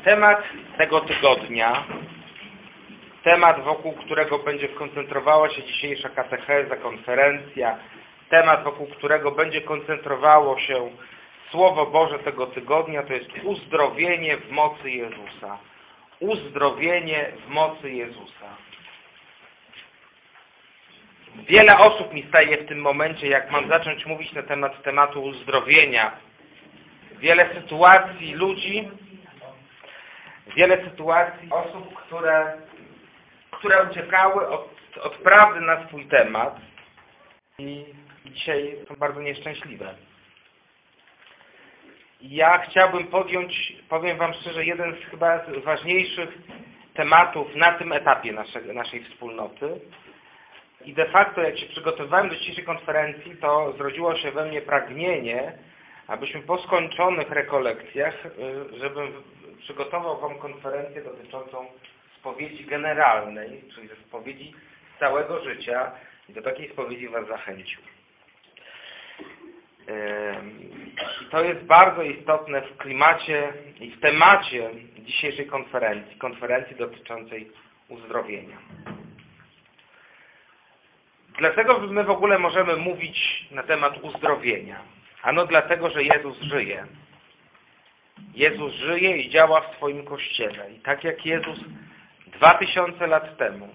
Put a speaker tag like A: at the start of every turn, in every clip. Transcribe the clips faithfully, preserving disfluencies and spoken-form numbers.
A: Temat tego tygodnia, temat, wokół którego będzie koncentrowała się dzisiejsza katecheza, konferencja, temat, wokół którego będzie koncentrowało się Słowo Boże tego tygodnia, to jest uzdrowienie w mocy Jezusa. Uzdrowienie w mocy Jezusa. Wiele osób mi staje w tym momencie, jak mam zacząć mówić na temat tematu uzdrowienia. Wiele sytuacji ludzi, wiele sytuacji osób, które, które uciekały od, od prawdy na swój temat i dzisiaj są bardzo nieszczęśliwe. Ja chciałbym podjąć, powiem Wam szczerze, jeden z chyba z ważniejszych tematów na tym etapie naszej, naszej wspólnoty. I de facto, jak się przygotowywałem do dzisiejszej konferencji, to zrodziło się we mnie pragnienie, abyśmy po skończonych rekolekcjach, żebym przygotował Wam konferencję dotyczącą spowiedzi generalnej, czyli ze spowiedzi całego życia, i do takiej spowiedzi Was zachęcił. I to jest bardzo istotne w klimacie i w temacie dzisiejszej konferencji, konferencji dotyczącej uzdrowienia. Dlaczego my w ogóle możemy mówić na temat uzdrowienia? Ano dlatego, że Jezus żyje. Jezus żyje i działa w swoim Kościele. I tak jak Jezus dwa tysiące lat temu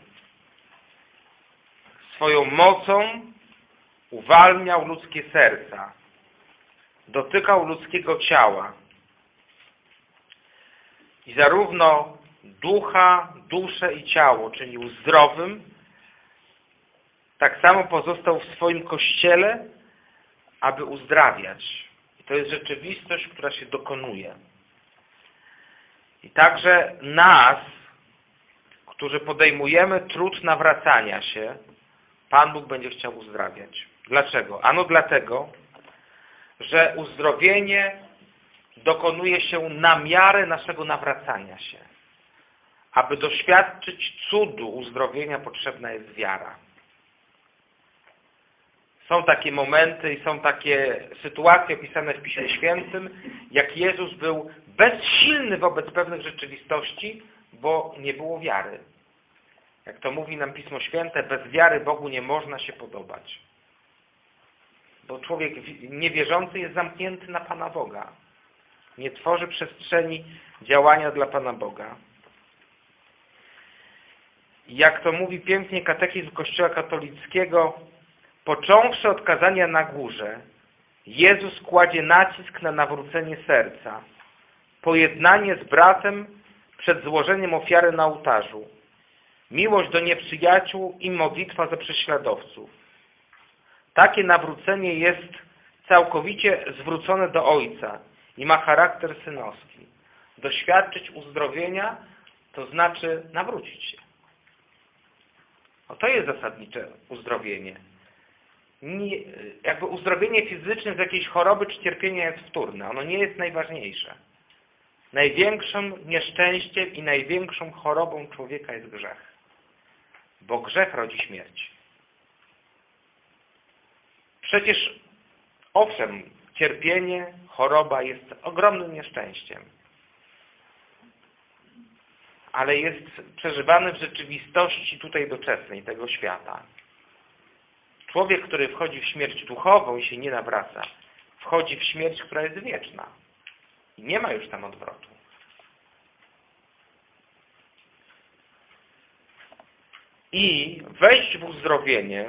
A: swoją mocą uwalniał ludzkie serca, dotykał ludzkiego ciała i zarówno ducha, duszę i ciało czynił zdrowym, tak samo pozostał w swoim Kościele, aby uzdrawiać. I to jest rzeczywistość, która się dokonuje. I także nas, którzy podejmujemy trud nawracania się, Pan Bóg będzie chciał uzdrawiać. Dlaczego? Ano dlatego, że uzdrowienie dokonuje się na miarę naszego nawracania się. Aby doświadczyć cudu uzdrowienia, potrzebna jest wiara. Są takie momenty i są takie sytuacje opisane w Piśmie Świętym, jak Jezus był bezsilny wobec pewnych rzeczywistości, bo nie było wiary. Jak to mówi nam Pismo Święte, bez wiary Bogu nie można się podobać. Bo człowiek niewierzący jest zamknięty na Pana Boga. Nie tworzy przestrzeni działania dla Pana Boga. I jak to mówi pięknie katechizm Kościoła katolickiego, począwszy od kazania na górze, Jezus kładzie nacisk na nawrócenie serca, pojednanie z bratem przed złożeniem ofiary na ołtarzu, miłość do nieprzyjaciół i modlitwa za prześladowców. Takie nawrócenie jest całkowicie zwrócone do Ojca i ma charakter synowski. Doświadczyć uzdrowienia to znaczy nawrócić się. O, to jest zasadnicze uzdrowienie. Nie, jakby uzdrowienie fizyczne z jakiejś choroby czy cierpienia jest wtórne. Ono nie jest najważniejsze. Największym nieszczęściem i największą chorobą człowieka jest grzech. Bo grzech rodzi śmierć. Przecież, owszem, cierpienie, choroba jest ogromnym nieszczęściem. Ale jest przeżywany w rzeczywistości tutaj doczesnej, tego świata. Człowiek, który wchodzi w śmierć duchową i się nie nawraca, wchodzi w śmierć, która jest wieczna. I nie ma już tam odwrotu. I wejść w uzdrowienie,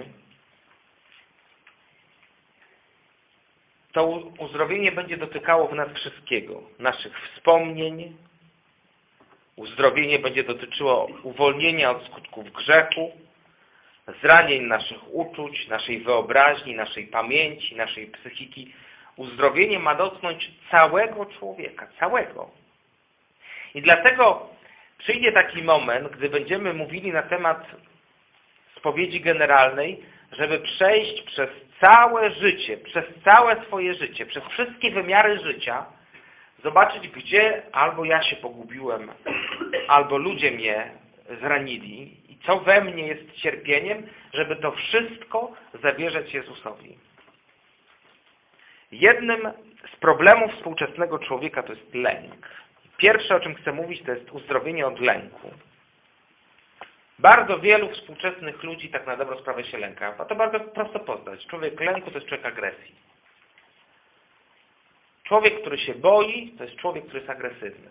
A: to uzdrowienie będzie dotykało w nas wszystkiego. Naszych wspomnień. Uzdrowienie będzie dotyczyło uwolnienia od skutków grzechu, zranień naszych uczuć, naszej wyobraźni, naszej pamięci, naszej psychiki. Uzdrowienie ma dotknąć całego człowieka, całego. I dlatego przyjdzie taki moment, gdy będziemy mówili na temat spowiedzi generalnej, żeby przejść przez całe życie, przez całe swoje życie, przez wszystkie wymiary życia, zobaczyć, gdzie albo ja się pogubiłem, albo ludzie mnie zranili i co we mnie jest cierpieniem, żeby to wszystko zawierzać Jezusowi. Jednym z problemów współczesnego człowieka to jest lęk. Pierwsze, o czym chcę mówić, to jest uzdrowienie od lęku. Bardzo wielu współczesnych ludzi tak na dobrą sprawę się lęka. A to bardzo prosto poznać. Człowiek lęku to jest człowiek agresji. Człowiek, który się boi, to jest człowiek, który jest agresywny.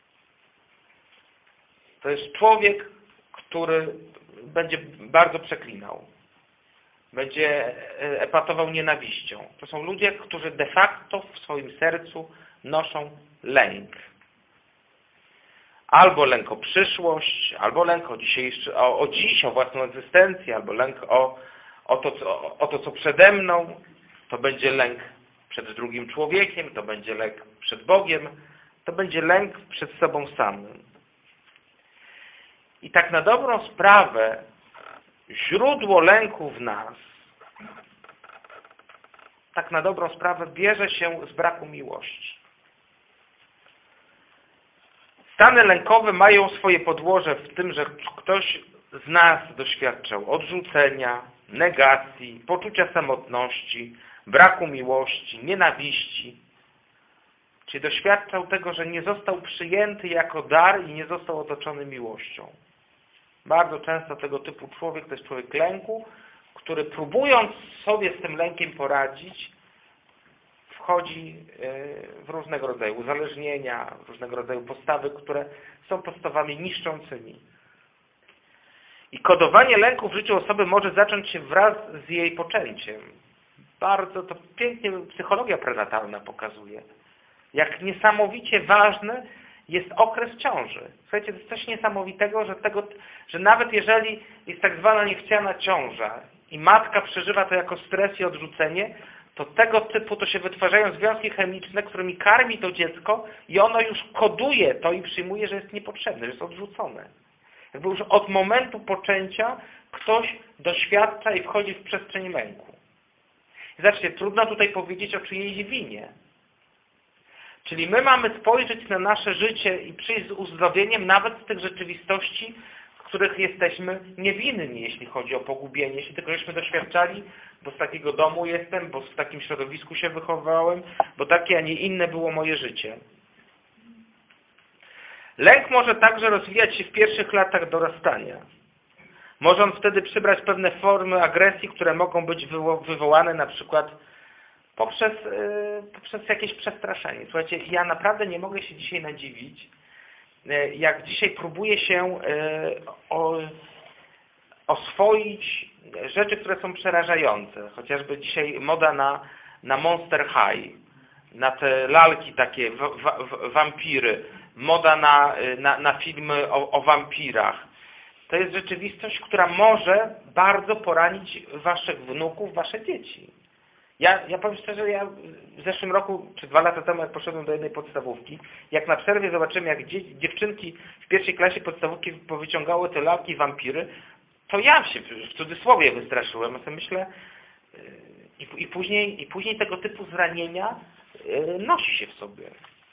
A: To jest człowiek, który będzie bardzo przeklinał. Będzie epatował nienawiścią. To są ludzie, którzy de facto w swoim sercu noszą lęk. Albo lęk o przyszłość, albo lęk o, dzisiejszy, o, o dziś, o własną egzystencję, albo lęk o, o, to, co, o to, co przede mną. To będzie lęk przed drugim człowiekiem, to będzie lęk przed Bogiem, to będzie lęk przed sobą samym. I tak na dobrą sprawę źródło lęku w nas, tak na dobrą sprawę bierze się z braku miłości. Stany lękowe mają swoje podłoże w tym, że ktoś z nas doświadczał odrzucenia, negacji, poczucia samotności, braku miłości, nienawiści. Czyli doświadczał tego, że nie został przyjęty jako dar i nie został otoczony miłością. Bardzo często tego typu człowiek to jest człowiek lęku, który próbując sobie z tym lękiem poradzić, wchodzi w różnego rodzaju uzależnienia, w różnego rodzaju postawy, które są postawami niszczącymi. I kodowanie lęku w życiu osoby może zacząć się wraz z jej poczęciem. Bardzo to pięknie psychologia prenatalna pokazuje. Jak niesamowicie ważny jest okres ciąży. Słuchajcie, to jest coś niesamowitego, że, tego, że nawet jeżeli jest tak zwana niechciana ciąża i matka przeżywa to jako stres i odrzucenie, to tego typu to się wytwarzają związki chemiczne, którymi karmi to dziecko i ono już koduje to i przyjmuje, że jest niepotrzebne, że jest odrzucone. Jakby już od momentu poczęcia ktoś doświadcza i wchodzi w przestrzeń lęku. I zobaczcie, trudno tutaj powiedzieć o czyjejś winie. Czyli my mamy spojrzeć na nasze życie i przyjść z uzdrowieniem nawet z tych rzeczywistości, w których jesteśmy niewinni, jeśli chodzi o pogubienie, jeśli tylko żeśmy doświadczali, bo z takiego domu jestem, bo w takim środowisku się wychowałem, bo takie, a nie inne było moje życie. Lęk może także rozwijać się w pierwszych latach dorastania. Może on wtedy przybrać pewne formy agresji, które mogą być wywołane na przykład poprzez, yy, poprzez jakieś przestraszenie. Słuchajcie, ja naprawdę nie mogę się dzisiaj nadziwić, yy, jak dzisiaj próbuję się yy, o, oswoić rzeczy, które są przerażające. Chociażby dzisiaj moda na, na Monster High, na te lalki takie, w, w, w, wampiry, moda na, na, na filmy o, o wampirach. To jest rzeczywistość, która może bardzo poranić waszych wnuków, wasze dzieci. Ja, ja powiem szczerze, ja w zeszłym roku, czy dwa lata temu, jak poszedłem do jednej podstawówki, jak na przerwie zobaczyłem, jak dzie, dziewczynki w pierwszej klasie podstawówki powyciągały te lalki wampiry, to ja się w cudzysłowie wystraszyłem. Ja sobie myślę, i, i, później, i później tego typu zranienia nosi się w sobie.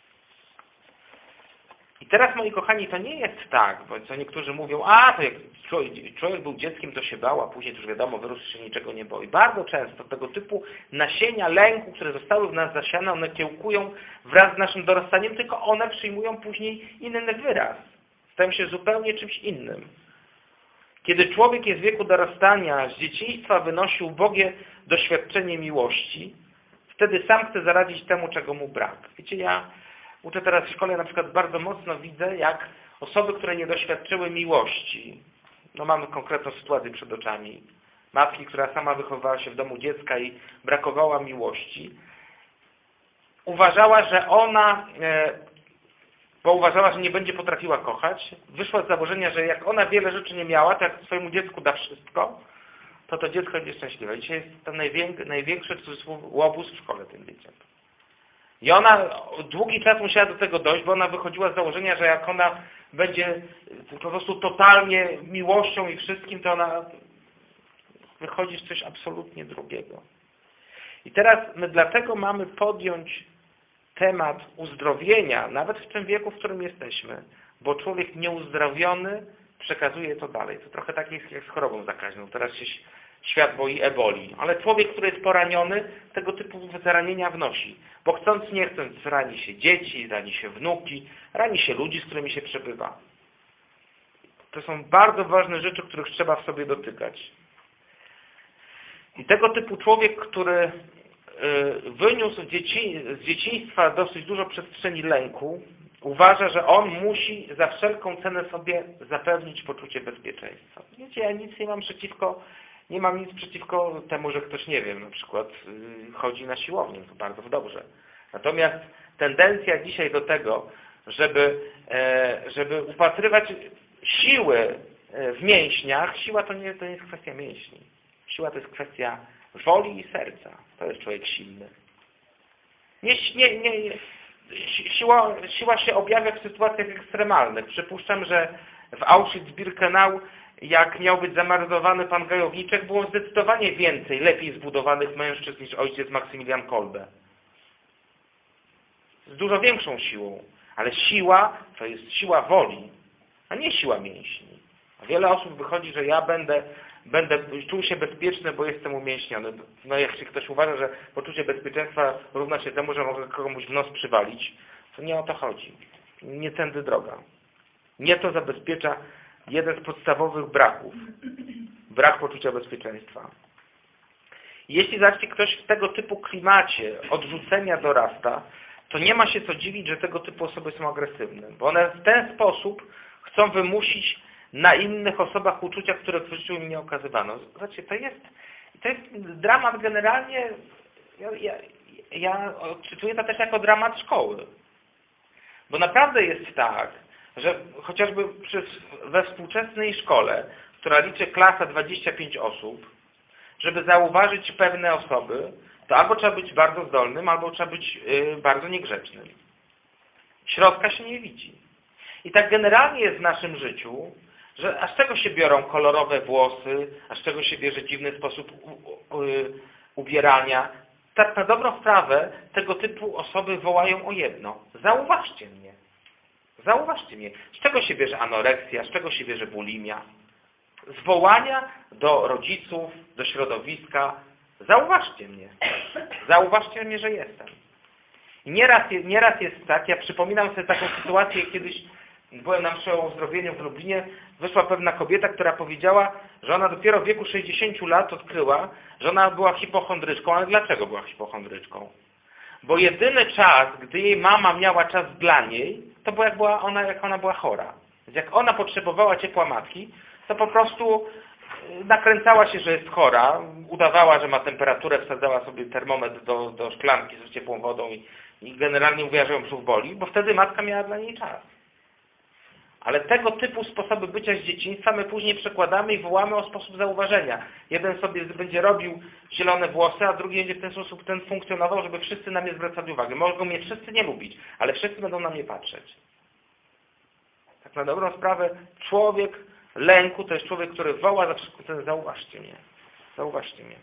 A: I teraz, moi kochani, to nie jest tak, bo co niektórzy mówią, a to jak człowiek był dzieckiem, to się bał, a później to już wiadomo, wyrósł się niczego nie boi. Bardzo często tego typu nasienia lęku, które zostały w nas zasiane, one kiełkują wraz z naszym dorastaniem, tylko one przyjmują później inny wyraz. Stają się zupełnie czymś innym. Kiedy człowiek jest w wieku dorastania, z dzieciństwa wynosi ubogie doświadczenie miłości, wtedy sam chce zaradzić temu, czego mu brak. Wiecie, ja uczę teraz w szkole, na przykład bardzo mocno widzę, jak osoby, które nie doświadczyły miłości, no mamy konkretną sytuację przed oczami, matki, która sama wychowywała się w domu dziecka i brakowała miłości, uważała, że ona, bo uważała, że nie będzie potrafiła kochać, wyszła z założenia, że jak ona wiele rzeczy nie miała, to jak swojemu dziecku da wszystko, to to dziecko będzie szczęśliwe. Dzisiaj jest to największy łobuz w szkole tym dzieciom. I ona długi czas musiała do tego dojść, bo ona wychodziła z założenia, że jak ona będzie po prostu totalnie miłością i wszystkim, to ona wychodzi w coś absolutnie drugiego. I teraz my dlatego mamy podjąć temat uzdrowienia, nawet w tym wieku, w którym jesteśmy, bo człowiek nieuzdrowiony przekazuje to dalej. To trochę tak jest jak z chorobą zakaźną. Teraz się świat boi eboli. Ale człowiek, który jest poraniony, tego typu zranienia wnosi. Bo chcąc, nie chcąc, rani się dzieci, rani się wnuki, rani się ludzi, z którymi się przebywa. To są bardzo ważne rzeczy, których trzeba w sobie dotykać. I tego typu człowiek, który wyniósł dzieci, z dzieciństwa dosyć dużo przestrzeni lęku, uważa, że on musi za wszelką cenę sobie zapewnić poczucie bezpieczeństwa. Wiecie, ja nic nie mam przeciwko, nie mam nic przeciwko temu, że ktoś, nie wiem, na przykład chodzi na siłownię, to bardzo dobrze. Natomiast tendencja dzisiaj do tego, żeby, żeby upatrywać siły w mięśniach, siła to nie, to nie jest kwestia mięśni. Siła to jest kwestia woli i serca. To jest człowiek silny. Nie, nie, nie, nie. Siła, siła się objawia w sytuacjach ekstremalnych. Przypuszczam, że w Auschwitz-Birkenau, jak miał być zamordowany pan Gajowniczek, było zdecydowanie więcej lepiej zbudowanych mężczyzn niż ojciec Maksymilian Kolbe. Z dużo większą siłą. Ale siła to jest siła woli, a nie siła mięśni. A wiele osób wychodzi, że ja będę, będę czuł się bezpieczny, bo jestem umięśniony. No jeśli ktoś uważa, że poczucie bezpieczeństwa równa się temu, że mogę komuś w nos przywalić, to nie o to chodzi. Nie tędy droga. Nie to zabezpiecza jeden z podstawowych braków. Brak poczucia bezpieczeństwa. Jeśli zacznie ktoś w tego typu klimacie odrzucenia dorasta, to nie ma się co dziwić, że tego typu osoby są agresywne. Bo one w ten sposób chcą wymusić na innych osobach uczucia, które w życiu im nie okazywano. Zobaczcie, to jest, to jest dramat generalnie, ja, ja, ja odczytuję to też jako dramat szkoły. Bo naprawdę jest tak, że chociażby przy, we współczesnej szkole, która liczy klasa dwadzieścia pięć osób, żeby zauważyć pewne osoby, to albo trzeba być bardzo zdolnym, albo trzeba być yy, bardzo niegrzecznym. Środka się nie widzi. I tak generalnie jest w naszym życiu, że a z czego się biorą kolorowe włosy, a z czego się bierze dziwny sposób u, u, u, ubierania. Tak na dobrą sprawę tego typu osoby wołają o jedno. Zauważcie mnie. Zauważcie mnie. Z czego się bierze anoreksja, z czego się bierze bulimia? Z wołania do rodziców, do środowiska. Zauważcie mnie. Zauważcie mnie, że jestem. I nieraz, nieraz jest tak, ja przypominam sobie taką sytuację, kiedyś byłem na mszy o uzdrowieniu w Lublinie, wyszła pewna kobieta, która powiedziała, że ona dopiero w wieku sześćdziesięciu lat odkryła, że ona była hipochondryczką. Ale dlaczego była hipochondryczką? Bo jedyny czas, gdy jej mama miała czas dla niej, to było jak, była ona, jak ona była chora. Więc jak ona potrzebowała ciepła matki, to po prostu nakręcała się, że jest chora, udawała, że ma temperaturę, wsadzała sobie termometr do, do szklanki z ciepłą wodą i, i generalnie mówiła, że ją brzuch boli, bo wtedy matka miała dla niej czas. Ale tego typu sposoby bycia z dzieciństwa my później przekładamy i wołamy o sposób zauważenia. Jeden sobie będzie robił zielone włosy, a drugi będzie w ten sposób ten funkcjonował, żeby wszyscy na mnie zwracali uwagę. Mogą mnie wszyscy nie lubić, ale wszyscy będą na mnie patrzeć. Tak na dobrą sprawę człowiek lęku to jest człowiek, który woła za wszelką cenę, zauważcie mnie. Zauważcie mnie.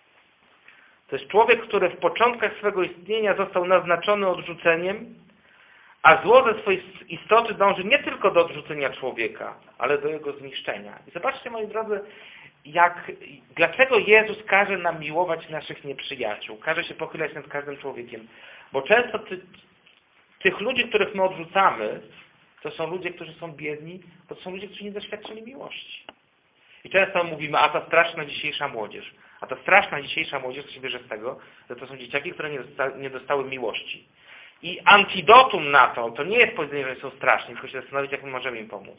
A: To jest człowiek, który w początkach swego istnienia został naznaczony odrzuceniem, a zło ze swojej istoty dąży nie tylko do odrzucenia człowieka, ale do jego zniszczenia. I zobaczcie, moi drodzy, jak, dlaczego Jezus każe nam miłować naszych nieprzyjaciół, każe się pochylać nad każdym człowiekiem. Bo często ty, tych ludzi, których my odrzucamy, to są ludzie, którzy są biedni, to są ludzie, którzy nie doświadczyli miłości. I często mówimy, a ta straszna dzisiejsza młodzież. A ta straszna dzisiejsza młodzież się bierze z tego, że to są dzieciaki, które nie dostały, nie dostały miłości. I antidotum na to, to nie jest powiedzenie, że są straszni, tylko się zastanowić, jak my możemy im pomóc.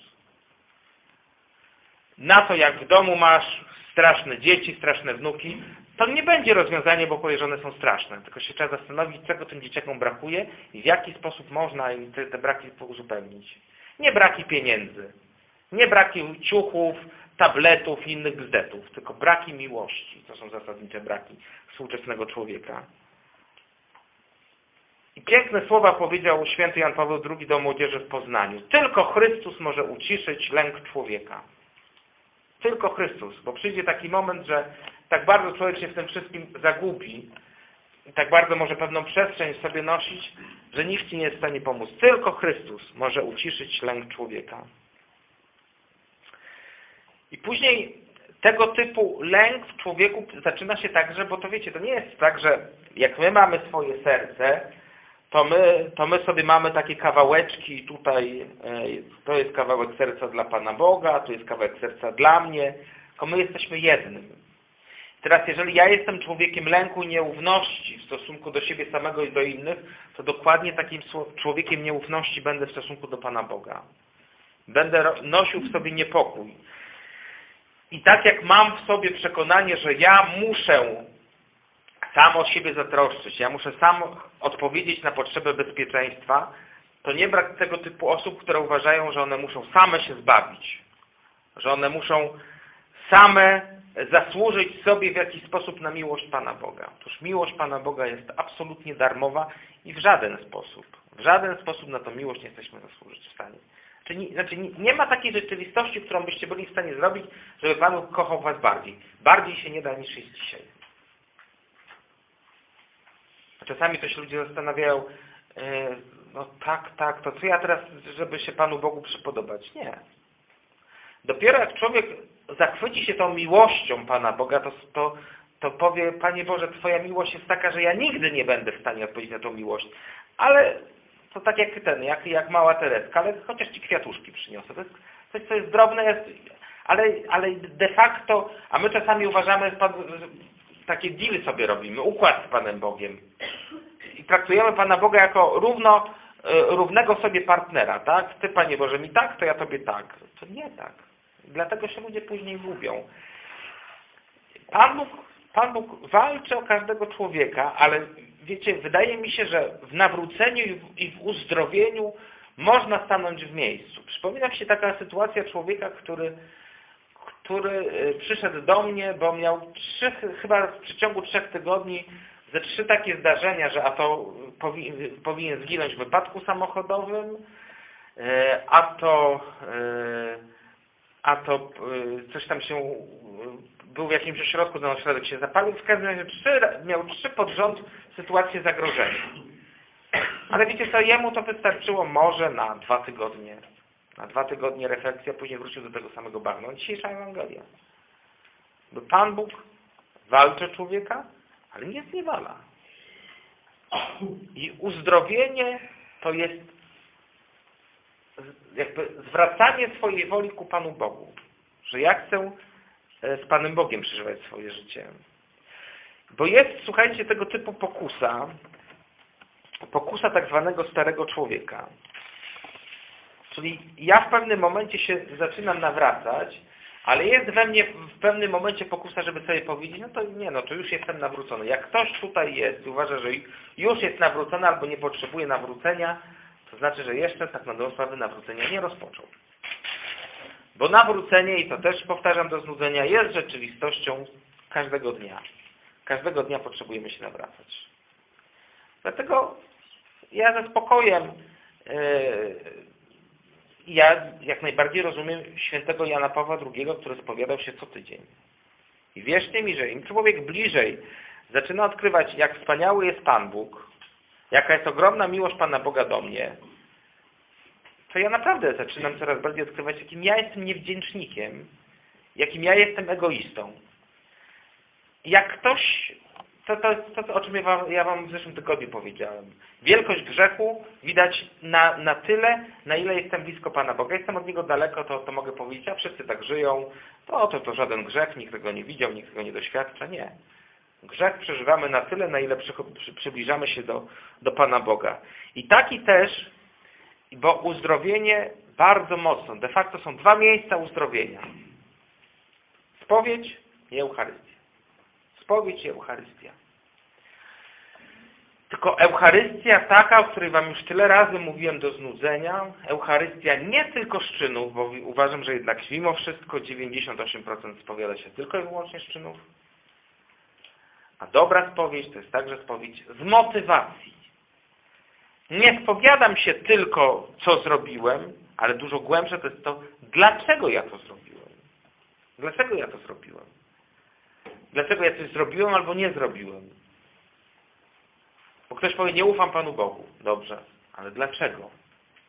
A: Na to, jak w domu masz straszne dzieci, straszne wnuki, to nie będzie rozwiązanie, bo powie, że one są straszne. Tylko się trzeba zastanowić, czego tym dzieciakom brakuje i w jaki sposób można im te, te braki uzupełnić. Nie braki pieniędzy, nie braki ciuchów, tabletów i innych bzdetów, tylko braki miłości. To są zasadnicze braki współczesnego człowieka. I piękne słowa powiedział święty Jan Paweł drugi do młodzieży w Poznaniu. Tylko Chrystus może uciszyć lęk człowieka. Tylko Chrystus, bo przyjdzie taki moment, że tak bardzo człowiek się w tym wszystkim zagubi i tak bardzo może pewną przestrzeń w sobie nosić, że nikt ci nie jest w stanie pomóc. Tylko Chrystus może uciszyć lęk człowieka. I później tego typu lęk w człowieku zaczyna się także, bo to wiecie, to nie jest tak, że jak my mamy swoje serce, to my, to my sobie mamy takie kawałeczki tutaj, to jest kawałek serca dla Pana Boga, to jest kawałek serca dla mnie, tylko my jesteśmy jednym. Teraz jeżeli ja jestem człowiekiem lęku i nieufności w stosunku do siebie samego i do innych, to dokładnie takim człowiekiem nieufności będę w stosunku do Pana Boga. Będę nosił w sobie niepokój. I tak jak mam w sobie przekonanie, że ja muszę sam o siebie zatroszczyć, ja muszę sam odpowiedzieć na potrzebę bezpieczeństwa, to nie brak tego typu osób, które uważają, że one muszą same się zbawić, że one muszą same zasłużyć sobie w jakiś sposób na miłość Pana Boga. Otóż miłość Pana Boga jest absolutnie darmowa i w żaden sposób, w żaden sposób na tą miłość nie jesteśmy zasłużyć w stanie. Czyli, znaczy nie, nie ma takiej rzeczywistości, którą byście byli w stanie zrobić, żeby Pan Bóg kochał was bardziej. Bardziej się nie da niż jest dzisiaj. Czasami to się ludzie zastanawiają, yy, no tak, tak, to co ja teraz, żeby się Panu Bogu przypodobać? Nie. Dopiero jak człowiek zachwyci się tą miłością Pana Boga, to, to, to powie, Panie Boże, Twoja miłość jest taka, że ja nigdy nie będę w stanie odpowiedzieć na tą miłość. Ale to tak jak ten, jak, jak mała Tereska, ale chociaż Ci kwiatuszki przyniosę. To jest coś, co jest drobne, jest, ale, ale de facto, a my czasami uważamy, że takie dealy sobie robimy, układ z Panem Bogiem. I traktujemy Pana Boga jako równo, równego sobie partnera, tak? Ty, Panie Boże, mi tak, to ja Tobie tak. To nie tak. Dlatego się ludzie później gubią. Pan Bóg, Pan Bóg walczy o każdego człowieka, ale wiecie, wydaje mi się, że w nawróceniu i w uzdrowieniu można stanąć w miejscu. Przypomina mi się taka sytuacja człowieka, który, który przyszedł do mnie, bo miał trzy, chyba w przeciągu trzech tygodni ze trzy takie zdarzenia, że a to powi, powinien zginąć w wypadku samochodowym, a to, a to coś tam się, był w jakimś ośrodku, ten ośrodek się zapalił. W każdym razie trzy, miał trzy pod rząd sytuacje zagrożenia. Ale wiecie co, jemu to wystarczyło może na dwa tygodnie. Na dwa tygodnie refleksja, później wrócił do tego samego bagna. Dzisiejsza Ewangelia. Bo Pan Bóg walczy o człowieka, ale nie zniewala. I uzdrowienie to jest jakby zwracanie swojej woli ku Panu Bogu. Że ja chcę z Panem Bogiem przeżywać swoje życie. Bo jest, słuchajcie, tego typu pokusa, pokusa tak zwanego starego człowieka. Czyli ja w pewnym momencie się zaczynam nawracać, ale jest we mnie w pewnym momencie pokusa, żeby sobie powiedzieć, no to nie, no to już jestem nawrócony. Jak ktoś tutaj jest i uważa, że już jest nawrócony albo nie potrzebuje nawrócenia, to znaczy, że jeszcze tak na dobrą sprawę nawrócenia nie rozpoczął. Bo nawrócenie, i to też powtarzam do znudzenia, jest rzeczywistością każdego dnia. Każdego dnia potrzebujemy się nawracać. Dlatego ja ze spokojem yy, ja jak najbardziej rozumiem świętego Jana Pawła drugiego, który spowiadał się co tydzień. I wierzcie mi, że im człowiek bliżej zaczyna odkrywać, jak wspaniały jest Pan Bóg, jaka jest ogromna miłość Pana Boga do mnie, to ja naprawdę zaczynam coraz bardziej odkrywać, jakim ja jestem niewdzięcznikiem, jakim ja jestem egoistą. Jak ktoś, to, to jest to, o czym ja wam, ja wam w zeszłym tygodniu powiedziałem. Wielkość grzechu widać na, na tyle, na ile jestem blisko Pana Boga. Jestem od Niego daleko, to, to mogę powiedzieć, a wszyscy tak żyją, to, to to żaden grzech, nikt tego nie widział, nikt tego nie doświadcza. Nie. Grzech przeżywamy na tyle, na ile przy, przy, przybliżamy się do, do Pana Boga. I taki też, bo uzdrowienie bardzo mocno, de facto są dwa miejsca uzdrowienia. Spowiedź i Eucharystia. Spowiedź i Eucharystia. Tylko Eucharystia taka, o której wam już tyle razy mówiłem do znudzenia, Eucharystia nie tylko z czynów, bo uważam, że jednak mimo wszystko dziewięćdziesiąt osiem procent spowiada się tylko i wyłącznie z czynów, a dobra spowiedź to jest także spowiedź z motywacji. Nie spowiadam się tylko, co zrobiłem, ale dużo głębsze to jest to, dlaczego ja to zrobiłem. Dlaczego ja to zrobiłem? Dlaczego ja coś zrobiłem albo nie zrobiłem? Bo ktoś powie, nie ufam Panu Bogu. Dobrze, ale dlaczego?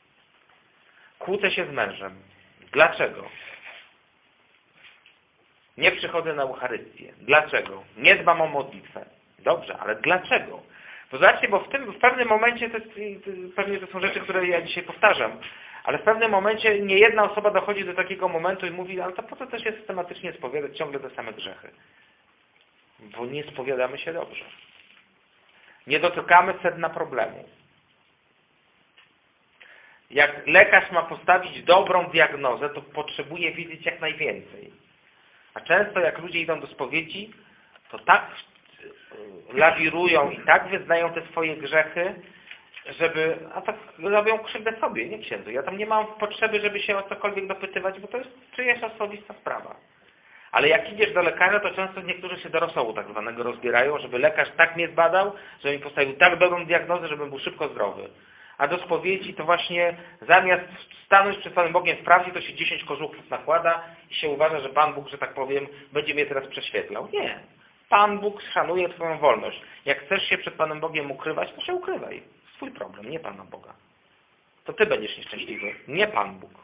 A: Kłócę się z mężem. Dlaczego? Nie przychodzę na Eucharystię. Dlaczego? Nie dbam o modlitwę. Dobrze, ale dlaczego? Bo zobaczcie, bo w tym w pewnym momencie, to jest, pewnie to są rzeczy, które ja dzisiaj powtarzam, ale w pewnym momencie nie jedna osoba dochodzi do takiego momentu i mówi, ale to po co też się systematycznie spowiadać ciągle te same grzechy? Bo nie spowiadamy się dobrze. Nie dotykamy sedna problemu. Jak lekarz ma postawić dobrą diagnozę, to potrzebuje wiedzieć jak najwięcej. A często jak ludzie idą do spowiedzi, to tak lawirują i tak wyznają te swoje grzechy, żeby, a tak robią krzywdę sobie, nie księdzu. Ja tam nie mam potrzeby, żeby się o cokolwiek dopytywać, bo to jest czyjaś osobista sprawa. Ale jak idziesz do lekarza, to często niektórzy się do rosołu tak zwanego rozbierają, żeby lekarz tak mnie zbadał, żeby mi postawił tak dobrą diagnozę, żebym był szybko zdrowy. A do spowiedzi to właśnie zamiast stanąć przed Panem Bogiem w prawdzie, to się dziesięć kożuchów nakłada i się uważa, że Pan Bóg, że tak powiem, będzie mnie teraz prześwietlał. Nie. Pan Bóg szanuje Twoją wolność. Jak chcesz się przed Panem Bogiem ukrywać, to się ukrywaj. Swój problem, nie Pana Boga. To Ty będziesz nieszczęśliwy, nie Pan Bóg.